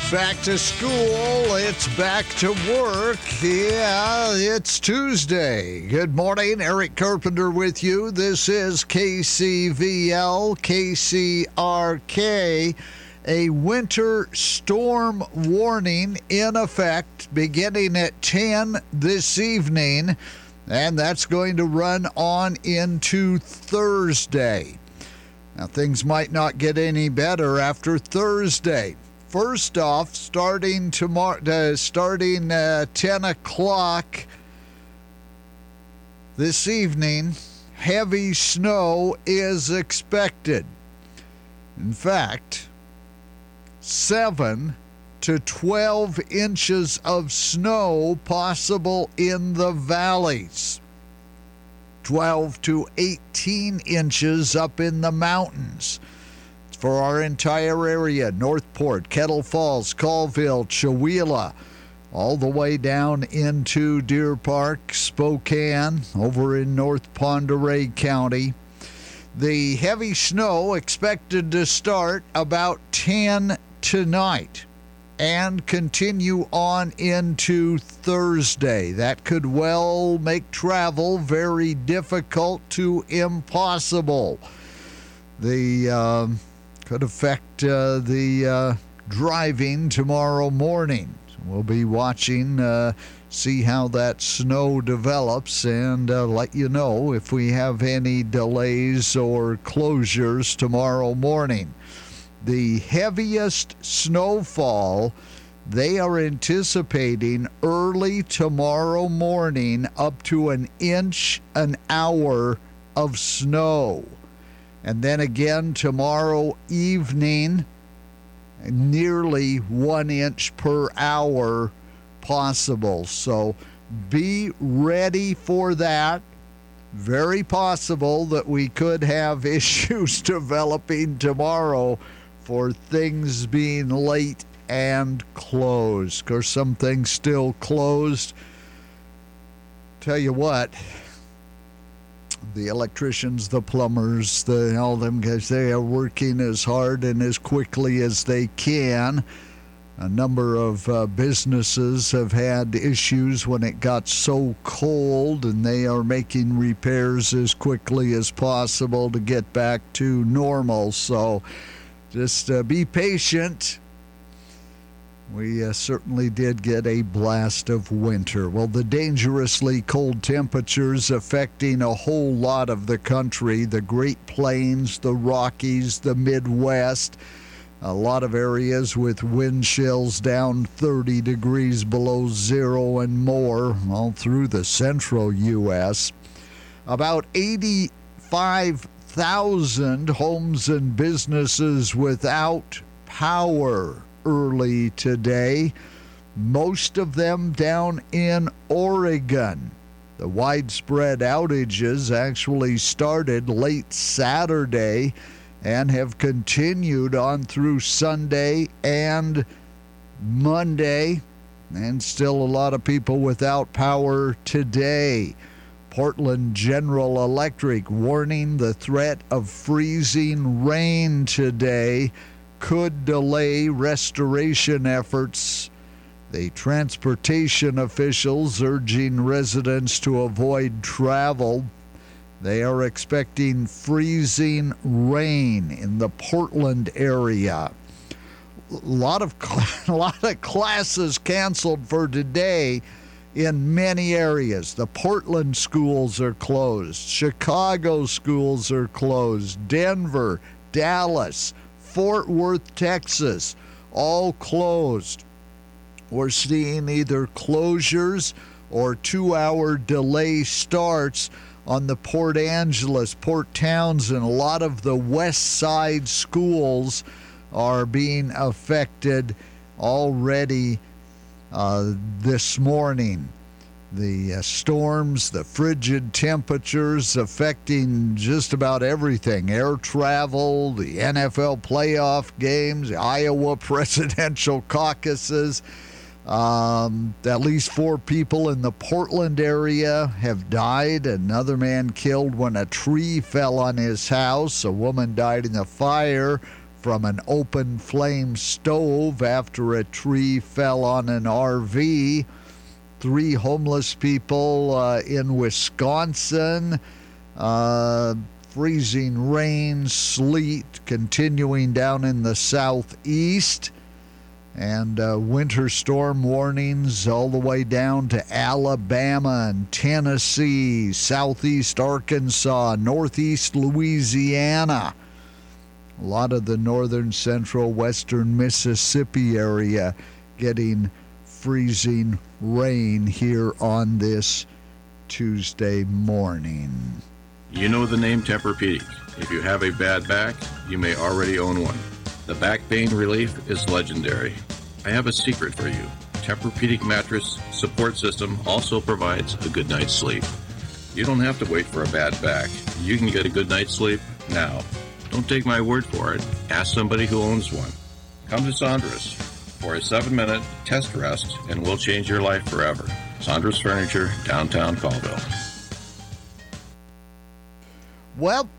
Back to school. It's back to work. Yeah, it's Tuesday. Good morning. Eric Carpenter with you. This is KCVL, KCRK. A winter storm warning in effect beginning at 10 this evening, and that's going to run on into Thursday. Now, things might not get any better after Thursday. First off, starting 10 o'clock this evening, heavy snow is expected. In fact, 7 to 12 inches of snow possible in the valleys. 12 to 18 inches up in the mountains. For our entire area, Northport, Kettle Falls, Colville, Chewelah, all the way down into Deer Park, Spokane, over in North Pend Oreille County. The heavy snow expected to start about 10 tonight and continue on into Thursday. That could well make travel very difficult to impossible. Could affect the driving tomorrow morning. We'll be watching, see how that snow develops, and let you know if we have any delays or closures tomorrow morning. The heaviest snowfall they are anticipating early tomorrow morning, up to an inch an hour of snow. And then again tomorrow evening, nearly 1 inch per hour possible. So be ready for that. Very possible that we could have issues developing tomorrow for things being late and closed. Of course, some things still closed. Tell you what, the electricians, the plumbers, all them guys, they are working as hard and as quickly as they can. A number of businesses have had issues when it got so cold, and they are making repairs as quickly as possible to get back to normal. So just be patient. We certainly did get a blast of winter. Well, the dangerously cold temperatures affecting a whole lot of the country, the Great Plains, the Rockies, the Midwest, a lot of areas with wind chills down 30 degrees below zero and more, all through the central U.S. About 85,000 homes and businesses without power early today, most of them down in Oregon. The widespread outages actually started late Saturday and have continued on through Sunday and Monday, and still a lot of people without power today. Portland General Electric warning the threat of freezing rain today could delay restoration efforts. The transportation officials urging residents to avoid travel. They are expecting freezing rain in the Portland area. A lot of classes canceled for today in many areas. The Portland schools are closed. Chicago schools are closed. Denver, Dallas, Fort Worth, Texas, all closed. We're seeing either closures or 2-hour delay starts on the Port Angeles, Port Townsend. A lot of the West Side schools are being affected already this morning. The storms, the frigid temperatures affecting just about everything. Air travel, the NFL playoff games, the Iowa presidential caucuses. At least 4 people in the Portland area have died. Another man killed when a tree fell on his house. A woman died in a fire from an open flame stove after a tree fell on an RV. 3 homeless people in Wisconsin. Freezing rain, sleet continuing down in the southeast. And winter storm warnings all the way down to Alabama and Tennessee, southeast Arkansas, northeast Louisiana. A lot of the northern, central, western Mississippi area getting freezing rain here on this Tuesday morning. You know the name Tempur-Pedic. If you have a bad back, you may already own one. The back pain relief is legendary. I have a secret for you. Tempur-Pedic mattress support system also provides a good night's sleep. You don't have to wait for a bad back. You can get a good night's sleep now. Don't take my word for it. Ask somebody who owns one. Come to Saunders for a 7-minute test rest and we'll change your life forever. Saunders Furniture, downtown Colville. Well,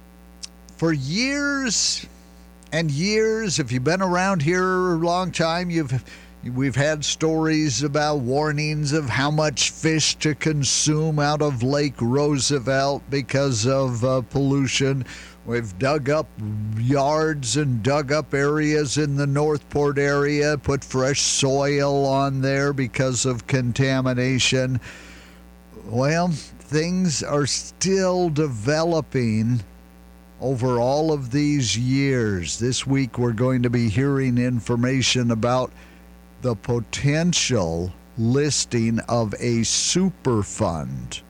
for years and years, if you've been around here a long time, we've had stories about warnings of how much fish to consume out of Lake Roosevelt because of pollution. We've dug up yards and dug up areas in the Northport area, put fresh soil on there because of contamination. Well, things are still developing over all of these years. This week we're going to be hearing information about the potential listing of a Superfund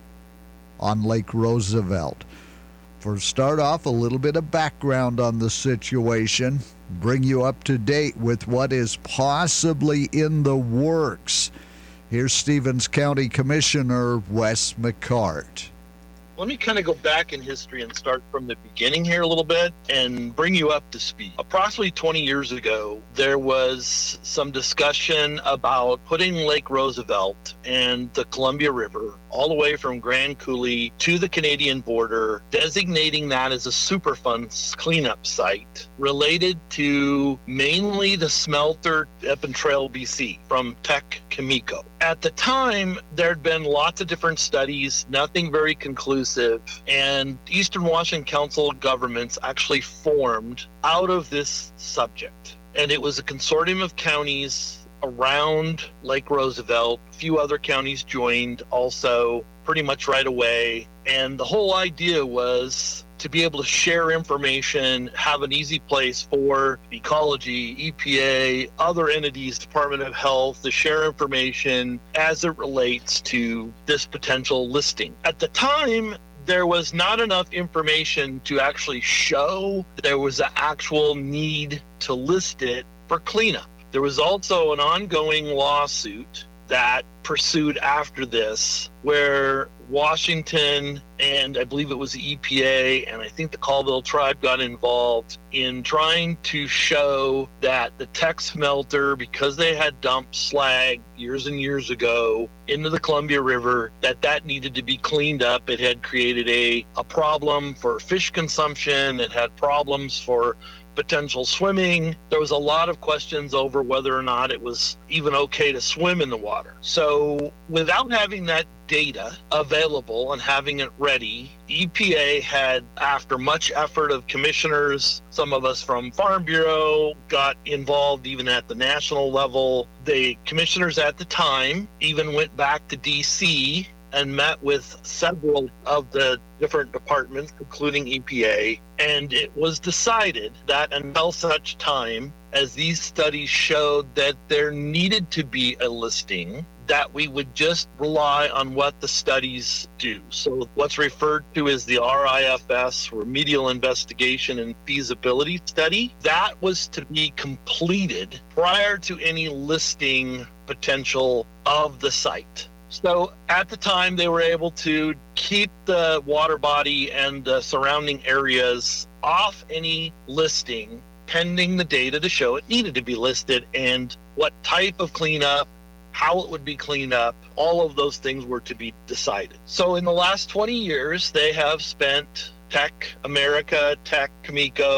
on Lake Roosevelt. For start off, a little bit of background on the situation, bring you up to date with what is possibly in the works. Here's Stevens County Commissioner Wes McCart. Let me kind of go back in history and start from the beginning here a little bit and bring you up to speed. Approximately 20 years ago, there was some discussion about putting Lake Roosevelt and the Columbia River all the way from Grand Coulee to the Canadian border, designating that as a Superfund cleanup site related to mainly the smelter up in Trail, BC from Teck Chemico. At the time, there'd been lots of different studies, nothing very conclusive, and Eastern Washington Council of Governments actually formed out of this subject. And it was a consortium of counties around Lake Roosevelt. A few other counties joined also pretty much right away. And the whole idea was to be able to share information, have an easy place for ecology, EPA, other entities, Department of Health, to share information as it relates to this potential listing. At the time, there was not enough information to actually show that there was an actual need to list it for cleanup. There was also an ongoing lawsuit that pursued after this, where Washington and I believe it was the EPA and I think the Colville tribe got involved in trying to show that the Teck smelter, because they had dumped slag years and years ago into the Columbia River, that needed to be cleaned up. It had created a problem for fish consumption. It had problems for potential swimming. There was a lot of questions over whether or not it was even okay to swim in the water. So without having that data available and having it ready, EPA had, after much effort of commissioners, some of us from Farm Bureau got involved even at the national level. The commissioners at the time even went back to DC and met with several of the different departments, including EPA, and it was decided that until such time as these studies showed that there needed to be a listing, that we would just rely on what the studies do. So what's referred to as the RIFS, Remedial Investigation and Feasibility Study, that was to be completed prior to any listing potential of the site. So at the time, they were able to keep the water body and the surrounding areas off any listing, pending the data to show it needed to be listed and what type of cleanup, how it would be cleaned up, all of those things were to be decided. So in the last 20 years, they have spent Teck America, Teck Chemico,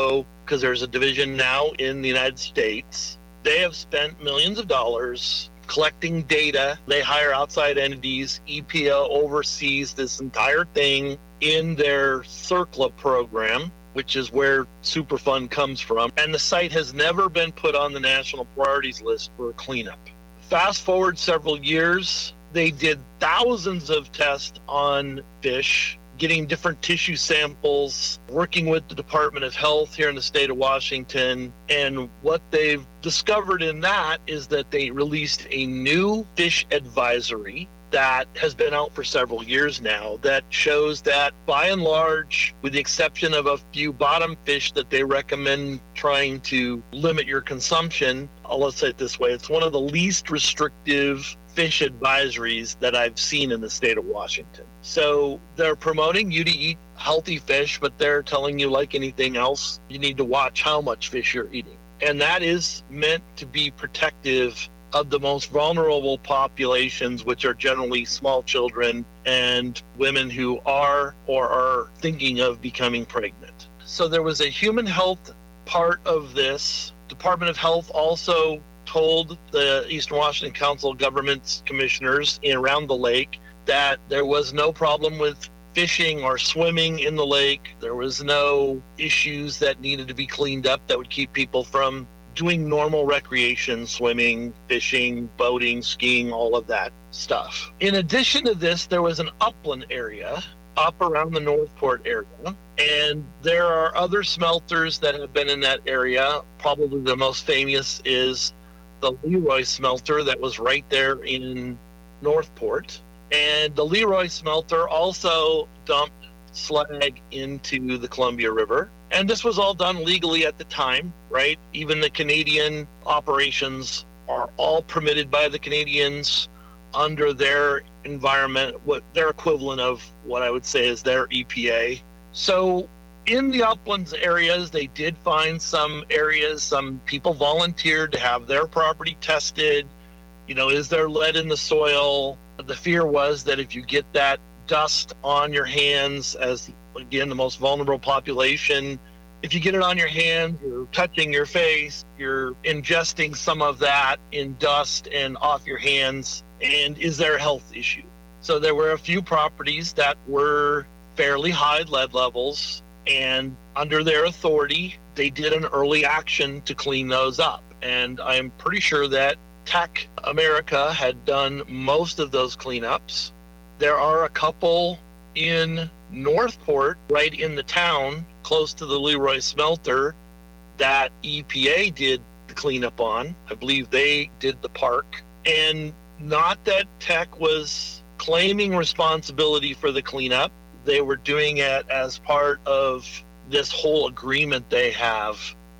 because there's a division now in the United States. They have spent millions of dollars collecting data. They hire outside entities. EPA oversees this entire thing in their CERCLA program, which is where Superfund comes from. And the site has never been put on the national priorities list for cleanup. Fast forward several years, they did thousands of tests on fish, getting different tissue samples, working with the Department of Health here in the state of Washington. And what they've discovered in that is that they released a new fish advisory that has been out for several years now that shows that, by and large, with the exception of a few bottom fish that they recommend trying to limit your consumption, let's say it this way, it's one of the least restrictive fish advisories that I've seen in the state of Washington. So they're promoting you to eat healthy fish, but they're telling you, like anything else, you need to watch how much fish you're eating. And that is meant to be protective of the most vulnerable populations, which are generally small children and women who are or are thinking of becoming pregnant. So there was a human health part of this. Department of Health also told the Eastern Washington Council of Governments commissioners around the lake that there was no problem with fishing or swimming in the lake. There was no issues that needed to be cleaned up that would keep people from doing normal recreation, swimming, fishing, boating, skiing, all of that stuff. In addition to this, there was an upland area up around the Northport area, and there are other smelters that have been in that area. Probably the most famous is the Leroy smelter that was right there in Northport. And the Leroy smelter also dumped slag into the Columbia River. And this was all done legally at the time, right? Even the Canadian operations are all permitted by the Canadians under their environment, what their equivalent of what I would say is their EPA. So in the uplands areas, they did find some areas, some people volunteered to have their property tested. You know, is there lead in the soil? The fear was that if you get that dust on your hands, as again, the most vulnerable population, if you get it on your hands, you're touching your face, you're ingesting some of that in dust and off your hands, and is there a health issue? So there were a few properties that were fairly high lead levels, and under their authority, they did an early action to clean those up. And I'm pretty sure that Tech America had done most of those cleanups. There are a couple in Northport, right in the town, close to the Leroy smelter, that EPA did the cleanup on. I believe they did the park. And not that Tech was claiming responsibility for the cleanup. They were doing it as part of this whole agreement they have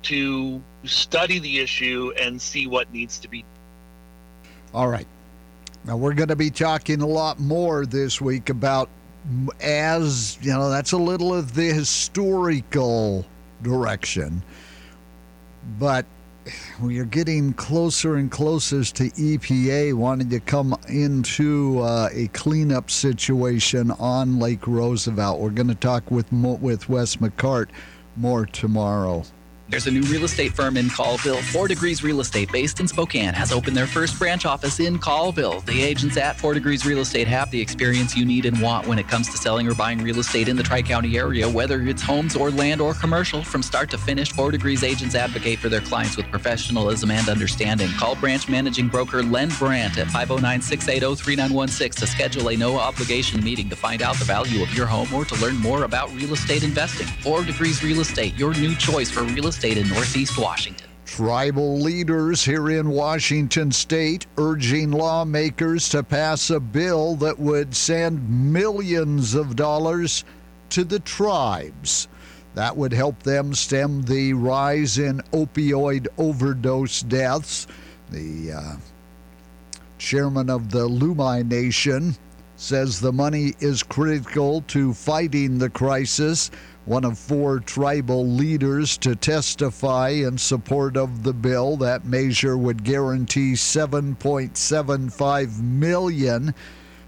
to study the issue and see what needs to be done. All right. Now, we're going to be talking a lot more this week about, as you know, that's a little of the historical direction. But we are getting closer and closer to EPA wanting to come into a cleanup situation on Lake Roosevelt. We're going to talk with Wes McCart more tomorrow. There's a new real estate firm in Colville. 4 Degrees Real Estate, based in Spokane, has opened their first branch office in Colville. The agents at 4 Degrees Real Estate have the experience you need and want when it comes to selling or buying real estate in the Tri-County area, whether it's homes or land or commercial. From start to finish, 4 Degrees agents advocate for their clients with professionalism and understanding. Call branch managing broker Len Brandt at 509-680-3916 to schedule a no-obligation meeting to find out the value of your home or to learn more about real estate investing. 4 Degrees Real Estate, your new choice for real estate in Northeast Washington. Tribal leaders here in Washington state urging lawmakers to pass a bill that would send millions of dollars to the tribes. That would help them stem the rise in opioid overdose deaths. The chairman of the Lummi Nation says the money is critical to fighting the crisis. One of 4 tribal leaders to testify in support of the bill. That measure would guarantee $7.75 million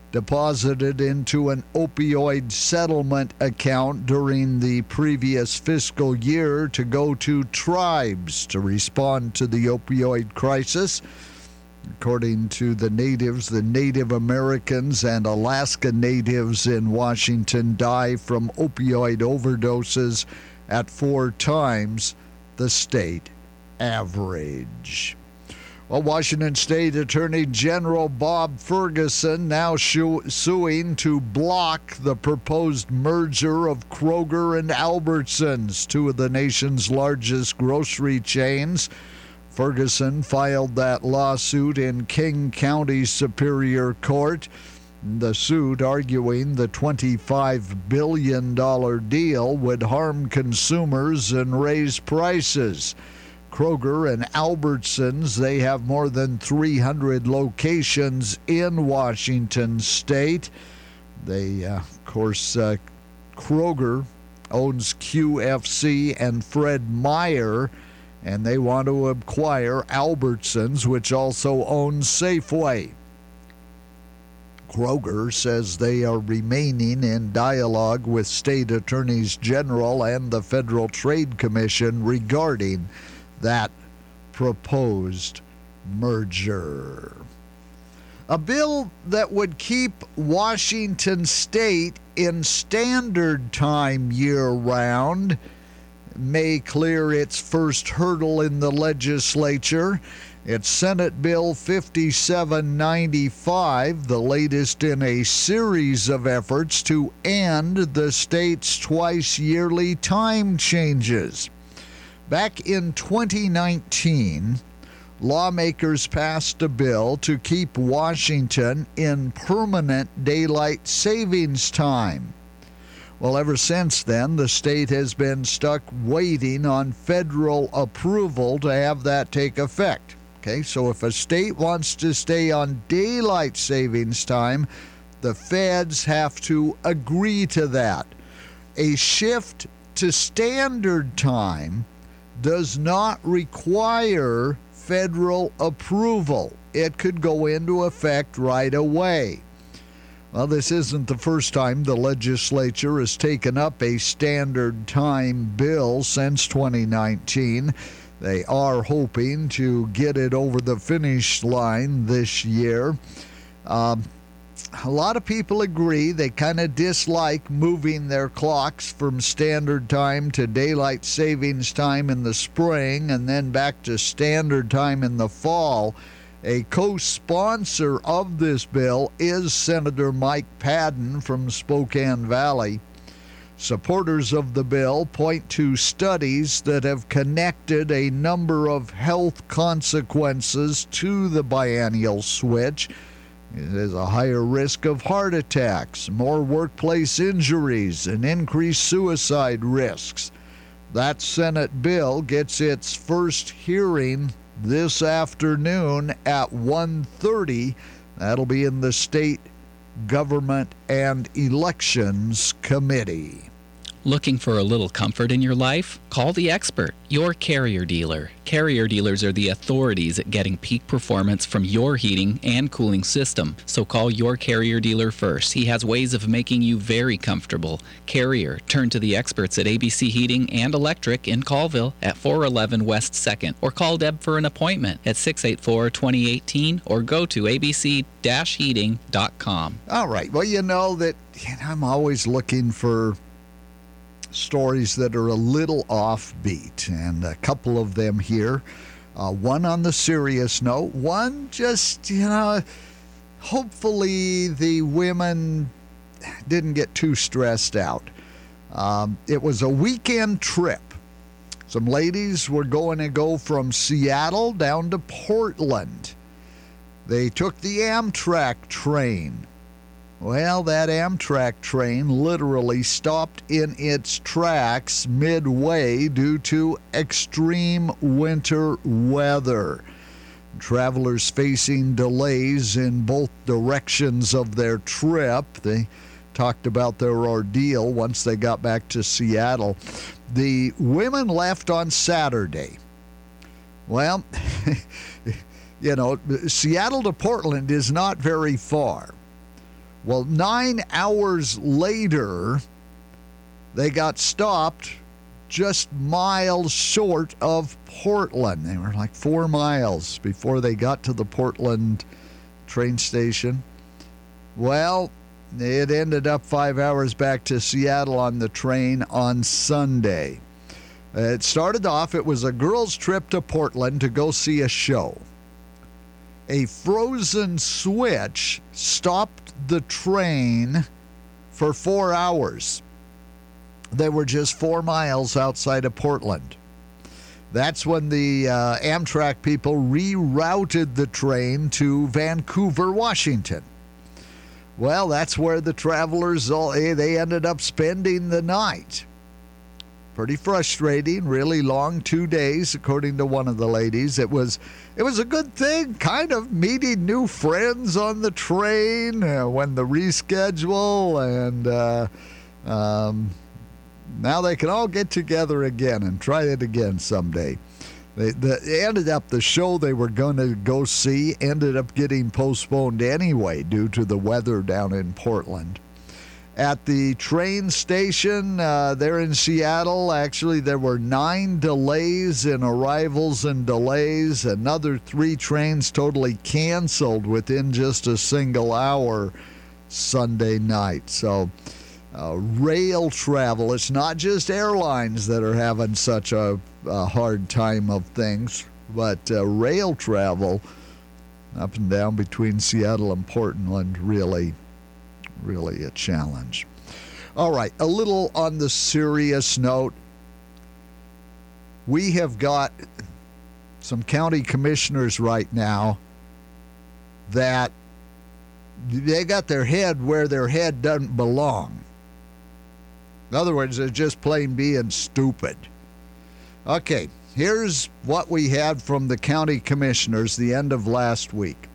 deposited into an opioid settlement account during the previous fiscal year to go to tribes to respond to the opioid crisis. According to the natives, the Native Americans and Alaska Natives in Washington die from opioid overdoses at 4 times the state average. Well, Washington State Attorney General Bob Ferguson now suing to block the proposed merger of Kroger and Albertsons, 2 of the nation's largest grocery chains. Ferguson filed that lawsuit in King County Superior Court. The suit arguing the $25 billion deal would harm consumers and raise prices. Kroger and Albertsons, they have more than 300 locations in Washington State. They, of course, Kroger owns QFC and Fred Meyer, and they want to acquire Albertsons, which also owns Safeway. Kroger says they are remaining in dialogue with state attorneys general and the Federal Trade Commission regarding that proposed merger. A bill that would keep Washington State in standard time year-round may clear its first hurdle in the legislature. It's Senate Bill 5795, the latest in a series of efforts to end the state's twice-yearly time changes. Back in 2019, lawmakers passed a bill to keep Washington in permanent daylight savings time. Well, ever since then, the state has been stuck waiting on federal approval to have that take effect. Okay, so if a state wants to stay on daylight savings time, the feds have to agree to that. A shift to standard time does not require federal approval. It could go into effect right away. Well, this isn't the first time the legislature has taken up a standard time bill since 2019. They are hoping to get it over the finish line this year. A lot of people agree they kind of dislike moving their clocks from standard time to daylight savings time in the spring and then back to standard time in the fall. A co-sponsor of this bill is Senator Mike Padden from Spokane Valley. Supporters of the bill point to studies that have connected a number of health consequences to the biennial switch. There's a higher risk of heart attacks, more workplace injuries, and increased suicide risks. That Senate bill gets its first hearing this afternoon at 1:30. That'll be in the State Government and Elections Committee. Looking for a little comfort in your life? Call the expert, your Carrier dealer. Carrier dealers are the authorities at getting peak performance from your heating and cooling system. So call your Carrier dealer first. He has ways of making you very comfortable. Carrier, turn to the experts at ABC Heating and Electric in Colville at 411 West 2nd, or call Deb for an appointment at 684-2018 or go to abc-heating.com. All right. Well, you know that I'm always looking for stories that are a little offbeat, and a couple of them here. One on the serious note, one just, hopefully the women didn't get too stressed out. It was a weekend trip. Some ladies were going to go from Seattle down to Portland. They took the Amtrak train. Well, that Amtrak train literally stopped in its tracks midway due to extreme winter weather. Travelers facing delays in both directions of their trip. They talked about their ordeal once they got back to Seattle. The women left on Saturday. Well, Seattle to Portland is not very far. Well, 9 hours later, they got stopped just miles short of Portland. They were like 4 miles before they got to the Portland train station. Well, it ended up 5 hours back to Seattle on the train on Sunday. It started off, it was a girls' trip to Portland to go see a show. A frozen switch stopped the train for 4 hours. They were just 4 miles outside of Portland. That's when the Amtrak people rerouted the train to Vancouver, Washington. Well, that's where the travelers, they ended up spending the night. Pretty frustrating, really long 2 days, according to one of the ladies. It was a good thing, kind of meeting new friends on the train when the reschedule, and now they can all get together again and try it again someday. The show they were going to go see ended up getting postponed anyway due to the weather down in Portland. At the train station there in Seattle, actually, there were 9 delays in arrivals and delays. Another 3 trains totally canceled within just a single hour Sunday night. So rail travel, it's not just airlines that are having such a hard time of things, but rail travel up and down between Seattle and Portland, really a challenge. All right, a little on the serious note. We have got some county commissioners right now that they got their head where their head doesn't belong. In other words, they're just plain being stupid. Okay, here's what we had from the county commissioners the end of last week.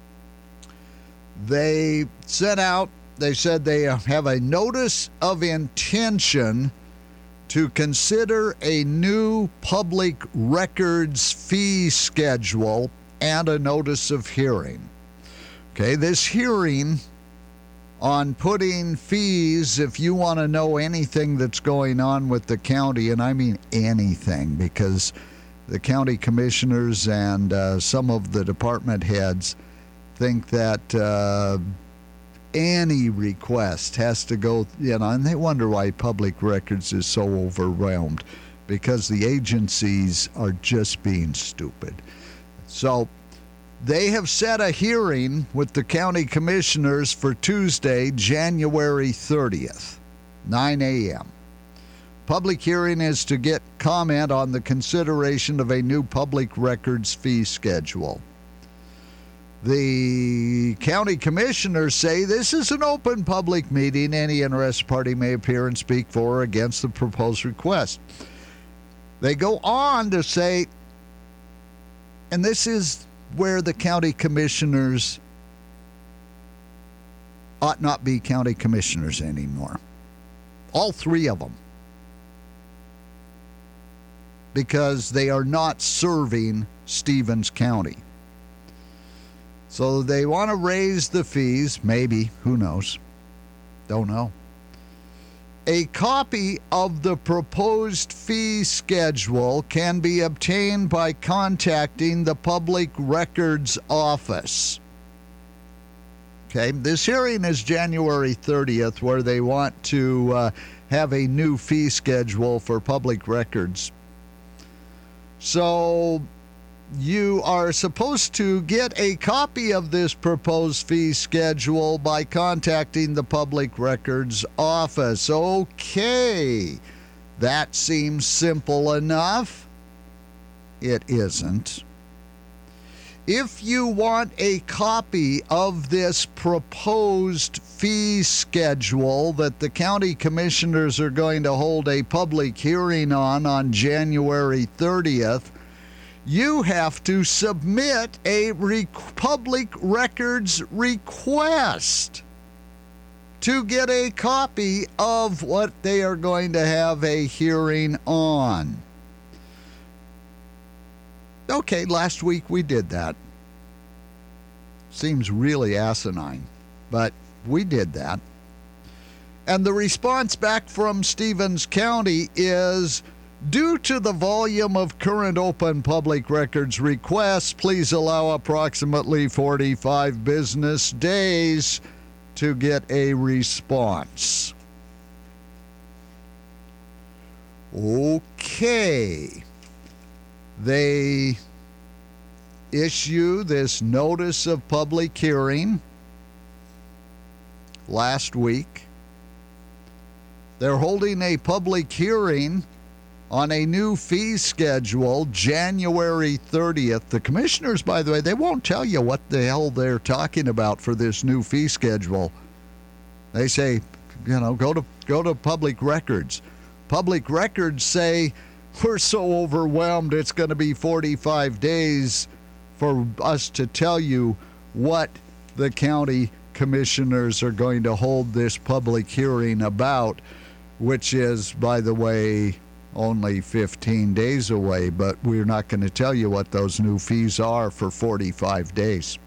They said they have a notice of intention to consider a new public records fee schedule and a notice of hearing. Okay, this hearing on putting fees, if you want to know anything that's going on with the county, and I mean anything, because the county commissioners and some of the department heads think that any request has to go, and they wonder why public records is so overwhelmed, because the agencies are just being stupid. So they have set a hearing with the county commissioners for Tuesday, January 30th, 9 a.m. Public hearing is to get comment on the consideration of a new public records fee schedule. The county commissioners say this is an open public meeting. Any interested party may appear and speak for or against the proposed request. They go on to say, and this is where the county commissioners ought not be county commissioners anymore. All 3 of them. Because they are not serving Stevens County. So they want to raise the fees, maybe, who knows? Don't know. A copy of the proposed fee schedule can be obtained by contacting the Public Records Office. Okay, this hearing is January 30th, where they want to have a new fee schedule for public records. So you are supposed to get a copy of this proposed fee schedule by contacting the Public Records Office. Okay, that seems simple enough. It isn't. If you want a copy of this proposed fee schedule that the county commissioners are going to hold a public hearing on January 30th, you have to submit a public records request to get a copy of what they are going to have a hearing on. Okay, last week we did that. Seems really asinine, but we did that. And the response back from Stevens County is, due to the volume of current open public records requests, please allow approximately 45 business days to get a response. Okay. They issue this notice of public hearing last week. They're holding a public hearing on a new fee schedule January 30th. The commissioners, by the way, they won't tell you what the hell they're talking about for this new fee schedule. They say, go to public records. Public records say, we're so overwhelmed it's going to be 45 days for us to tell you what the county commissioners are going to hold this public hearing about, which is, by the way, only 15 days away, but we're not going to tell you what those new fees are for 45 days.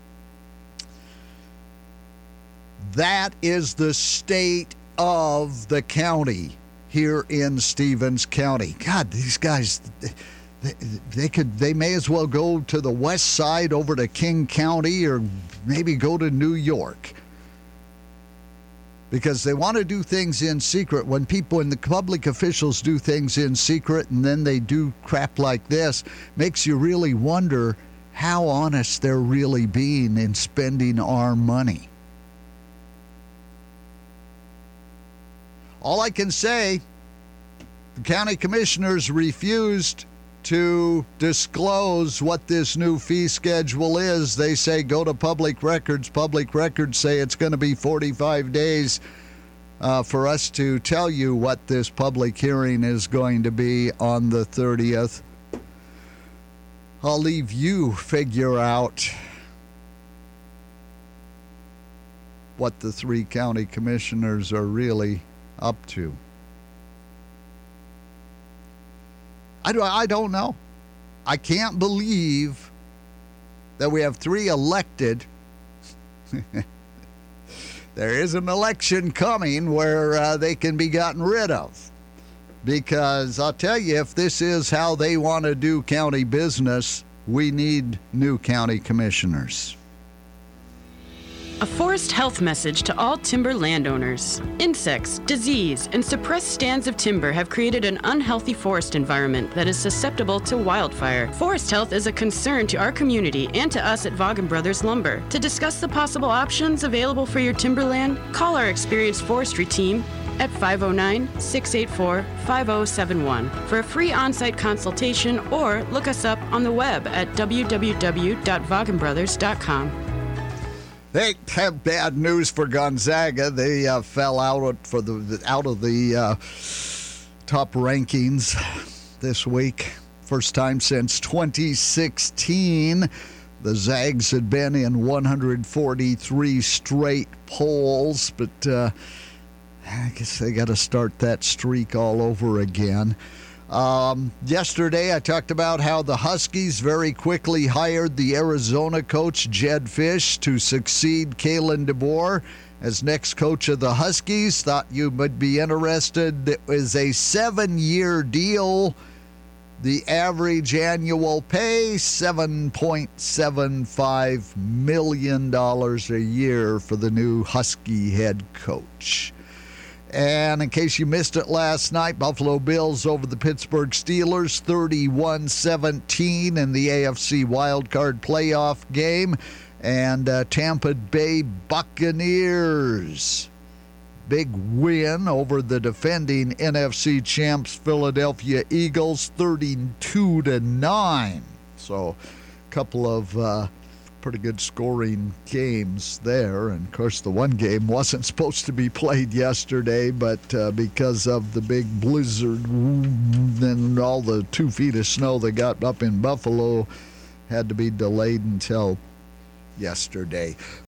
That is the state of the county here in Stevens County. God, these guys, they may as well go to the west side over to King County or maybe go to New York, because they want to do things in secret. When the public officials do things in secret and then they do crap like this, makes you really wonder how honest they're really being in spending our money. All I can say, the county commissioners refused to disclose what this new fee schedule is. They say go to public records. Public records say it's going to be 45 days for us to tell you what this public hearing is going to be on the 30th. I'll leave you figure out what the three county commissioners are really up to. I don't know. I can't believe that we have three elected. There is an election coming where they can be gotten rid of. Because I'll tell you, if this is how they want to do county business, we need new county commissioners. A forest health message to all timber landowners. Insects, disease, and suppressed stands of timber have created an unhealthy forest environment that is susceptible to wildfire. Forest health is a concern to our community and to us at Vaughan Brothers Lumber. To discuss the possible options available for your timberland, call our experienced forestry team at 509-684-5071 for a free on-site consultation, or look us up on the web at www.vaughanbrothers.com. They have bad news for Gonzaga. They fell out of the top rankings this week. First time since 2016. The Zags had been in 143 straight polls, but I guess they got to start that streak all over again. Yesterday, I talked about how the Huskies very quickly hired the Arizona coach, Jedd Fisch, to succeed Kalen DeBoer as next coach of the Huskies. Thought you would be interested. It was a 7-year deal. The average annual pay, $7.75 million a year for the new Husky head coach. And in case you missed it last night, Buffalo Bills over the Pittsburgh Steelers, 31-17 in the AFC wildcard playoff game. And Tampa Bay Buccaneers, big win over the defending NFC champs Philadelphia Eagles, 32-9. So a couple of pretty good scoring games there. And of course the one game wasn't supposed to be played yesterday, but because of the big blizzard and all the 2 feet of snow that got up in Buffalo, had to be delayed until yesterday.